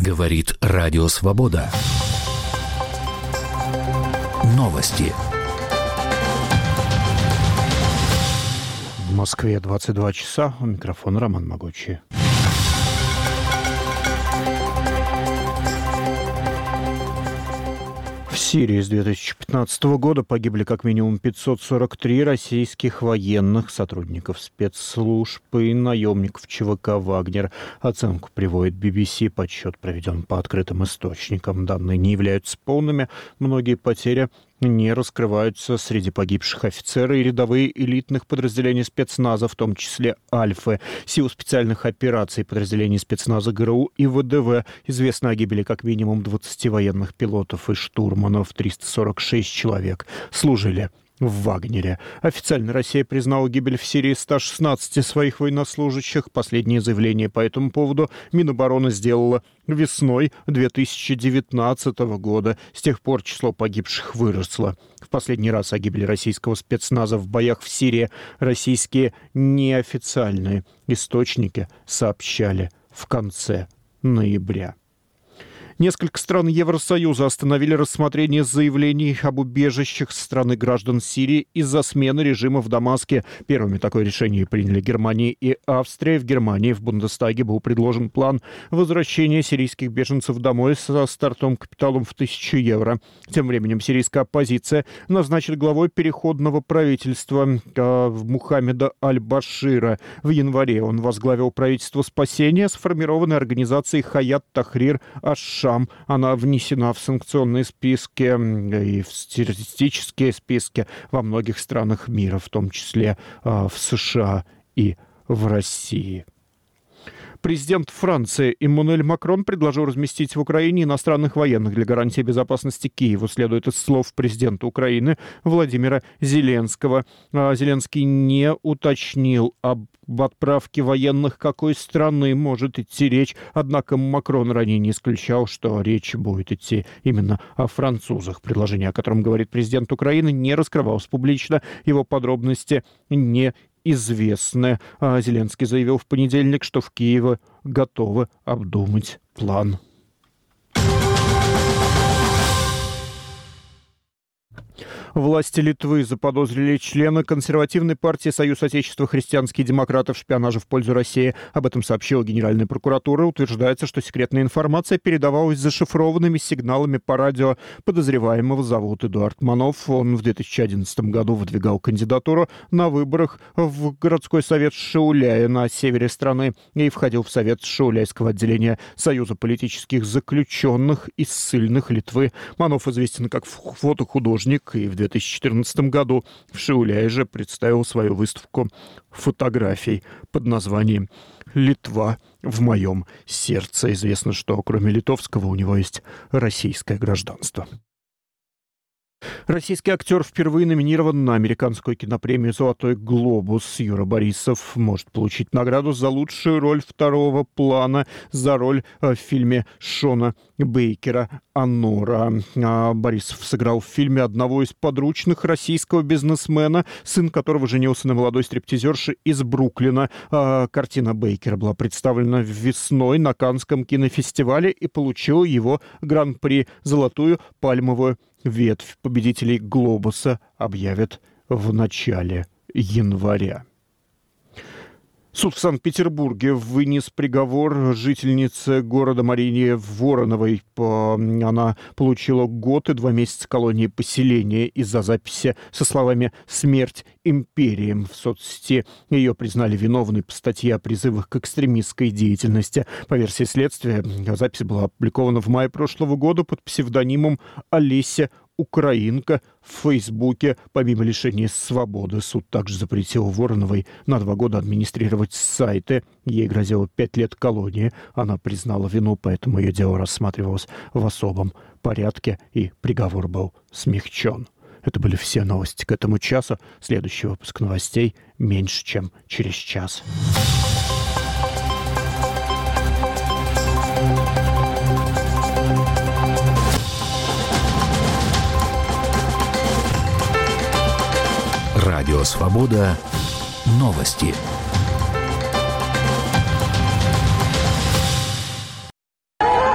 Говорит Радио Свобода. Новости. В Москве 22 часа. У микрофона Роман Могучий. В Сирии с 2015 года погибли как минимум 543 российских военных, сотрудников спецслужб и наемников ЧВК «Вагнер». Оценку приводит BBC. Подсчет проведен по открытым источникам. Данные не являются полными. Многие потери не раскрываются. Среди погибших офицеры и рядовые элитных подразделений спецназа, в том числе «Альфы», сил специальных операций, подразделений спецназа ГРУ и ВДВ. Известно о гибели как минимум 20 военных пилотов и штурманов. 346 человек служили в «Вагнере». Официально Россия признала гибель в Сирии 116 своих военнослужащих. Последнее заявление по этому поводу Минобороны сделала весной 2019 года. С тех пор число погибших выросло. В последний раз о гибели российского спецназа в боях в Сирии российские неофициальные источники сообщали в конце ноября. Несколько стран Евросоюза остановили рассмотрение заявлений об убежищах со стороны граждан Сирии из-за смены режима в Дамаске. Первыми такое решение приняли Германия и Австрия. В Германии в Бундестаге был предложен план возвращения сирийских беженцев домой со стартовым капиталом в 1000 евро. Тем временем сирийская оппозиция назначит главой переходного правительства Мухаммеда Аль-Башира. В январе он возглавил правительство спасения, сформированной организацией Хаят Тахрир аш-Шам. Она внесена в санкционные списки и в террористические списки во многих странах мира, в том числе в США и в России. Президент Франции Эммануэль Макрон предложил разместить в Украине иностранных военных для гарантии безопасности Киеву. Следует из слов президента Украины Владимира Зеленского. Зеленский не уточнил об отправке военных какой страны может идти речь. Однако Макрон ранее не исключал, что речь будет идти именно о французах. Предложение, о котором говорит президент Украины, не раскрывалось публично. Его подробности не известны. Зеленский заявил в понедельник, что в Киеве готовы обдумать план. Власти Литвы заподозрили члена консервативной партии «Союз Отечества христианских демократов» в шпионаже в пользу России. Об этом сообщила Генеральная прокуратура. Утверждается, что секретная информация передавалась зашифрованными сигналами по радио. Подозреваемого зовут Эдуард Манов. Он в 2011 году выдвигал кандидатуру на выборах в городской совет Шауляя на севере страны и входил в совет Шауляйского отделения Союза политических заключенных и ссыльных Литвы. Манов известен как фотохудожник и в 2014 году в Шауляе же представил свою выставку фотографий под названием «Литва в моем сердце». Известно, что кроме литовского у него есть российское гражданство. Российский актер впервые номинирован на американскую кинопремию «Золотой глобус». Юра Борисов может получить награду за лучшую роль второго плана за роль в фильме Шона Бейкера «Анора». Борисов сыграл в фильме одного из подручных российского бизнесмена, сын которого женился на молодой стриптизерше из Бруклина. Картина Бейкера была представлена весной на Каннском кинофестивале и получила его гран-при «Золотую пальмовую ветвь». Победителей «Глобуса» объявят в начале января. Суд в Санкт-Петербурге вынес приговор жительнице города Марине Вороновой. Она получила год и 2 месяца колонии поселения из-за записи со словами «Смерть империям» в соцсети. Ее признали виновной по статье о призывах к экстремистской деятельности. По версии следствия, запись была опубликована в мае прошлого года под псевдонимом Олеся Украинка в Фейсбуке. Помимо лишения свободы, суд также запретил Вороновой на 2 года администрировать сайты. Ей грозило 5 лет колонии. Она признала вину, поэтому ее дело рассматривалось в особом порядке, и приговор был смягчен. Это были все новости к этому часу. Следующий выпуск новостей меньше, чем через час. Радио Свобода. Новости.